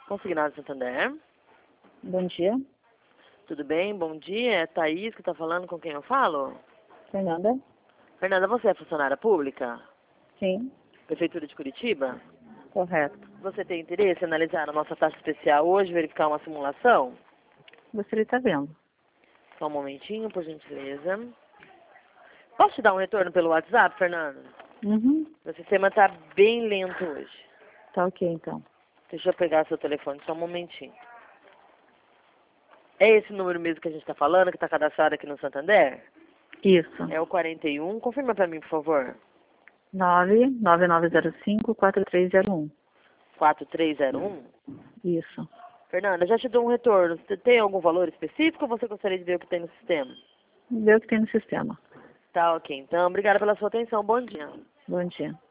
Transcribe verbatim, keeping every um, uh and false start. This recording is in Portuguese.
Consignado Santander. Bom dia. Tudo bem? Bom dia. É Thaís que está falando, com quem eu falo? Fernanda? Fernanda, você é funcionária pública? Sim, Prefeitura de Curitiba? correto. Você tem interesse em analisar a nossa taxa especial hoje, verificar uma simulação? Gostaria de estar vendo. Só um momentinho, por gentileza. Posso te dar um retorno pelo WhatsApp, Fernanda? Uhum. Meu sistema está bem lento hoje. Tá ok, então. Deixa eu pegar seu telefone, só um momentinho. É esse número mesmo que a gente está falando, que está cadastrado aqui no Santander? Isso. É o quarenta e um. Confirma para mim, por favor. nove nove nove zero cinco quatro três zero um. quatro três zero um. Isso. Fernanda, já te dou um retorno. Você tem algum valor específico ou você gostaria de ver o que tem no sistema? Vê o que tem no sistema. Tá, ok. Então, obrigada pela sua atenção. Bom dia. Bom dia.